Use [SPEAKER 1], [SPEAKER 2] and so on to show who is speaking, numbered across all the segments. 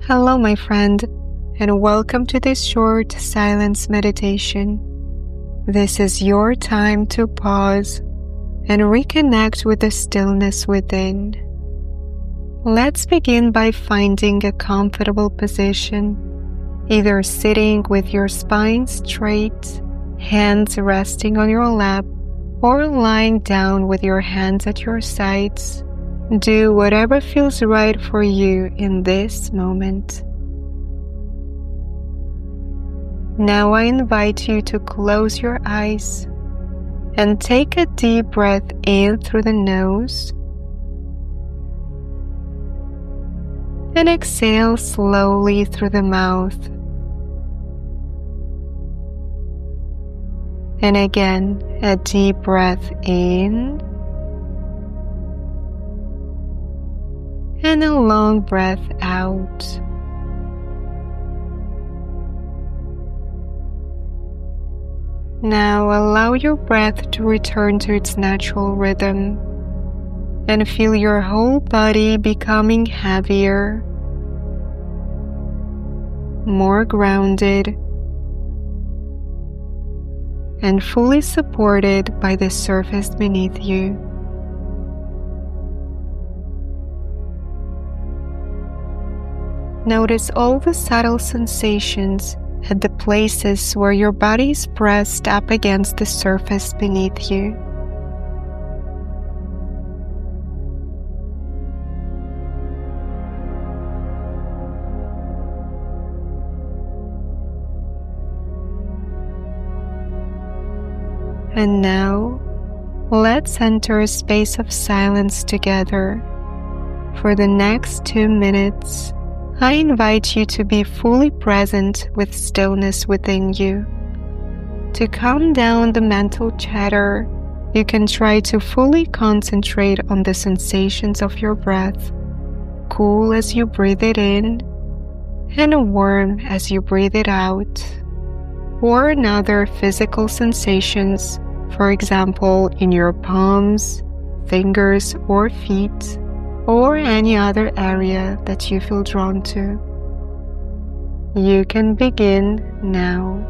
[SPEAKER 1] Hello, my friend, and welcome to this short silence meditation. This is your time to pause and reconnect with the stillness within. Let's begin by finding a comfortable position, either sitting with your spine straight, hands resting on your lap, or lying down with your hands at your sides. Do whatever feels right for you in this moment. Now I invite you to close your eyes and take a deep breath in through the nose and exhale slowly through the mouth. And again, a deep breath in and a long breath out. Now allow your breath to return to its natural rhythm and feel your whole body becoming heavier, more grounded, and fully supported by the surface beneath you. Notice all the subtle sensations at the places where your body is pressed up against the surface beneath you. And now, let's enter a space of silence together. For the next 2 minutes, I invite you to be fully present with stillness within you. To calm down the mental chatter, you can try to fully concentrate on the sensations of your breath, cool as you breathe it in, and warm as you breathe it out, or in other physical sensations, for example, in your palms, fingers, or feet, or any other area that you feel drawn to. You can begin now.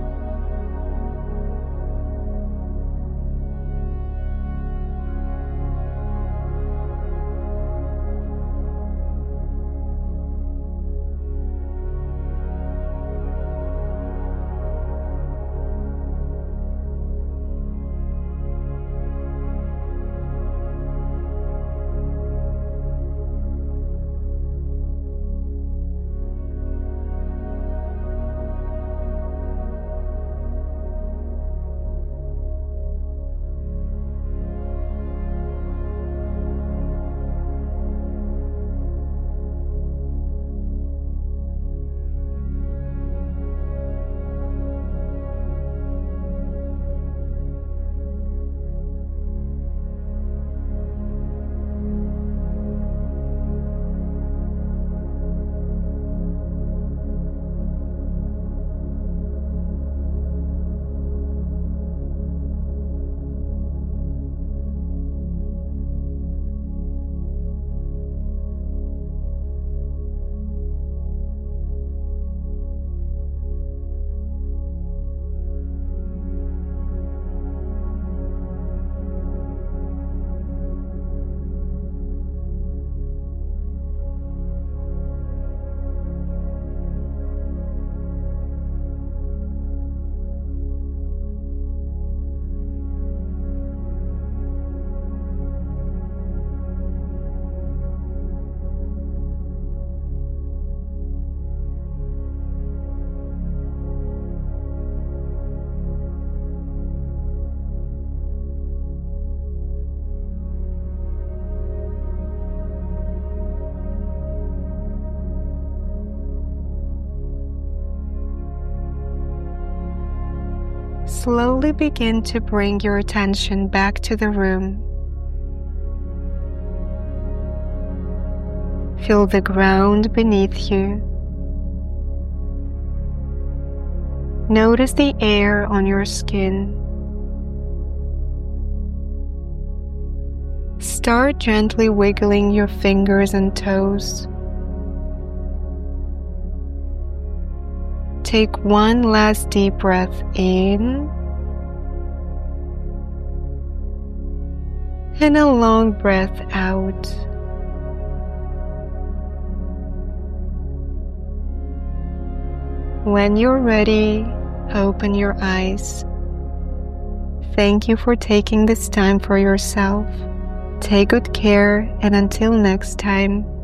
[SPEAKER 1] Slowly begin to bring your attention back to the room. Feel the ground beneath you. Notice the air on your skin. Start gently wiggling your fingers and toes. take one last deep breath in and a long breath out. When you're ready, open your eyes. Thank you for taking this time for yourself. Take good care, and until next time.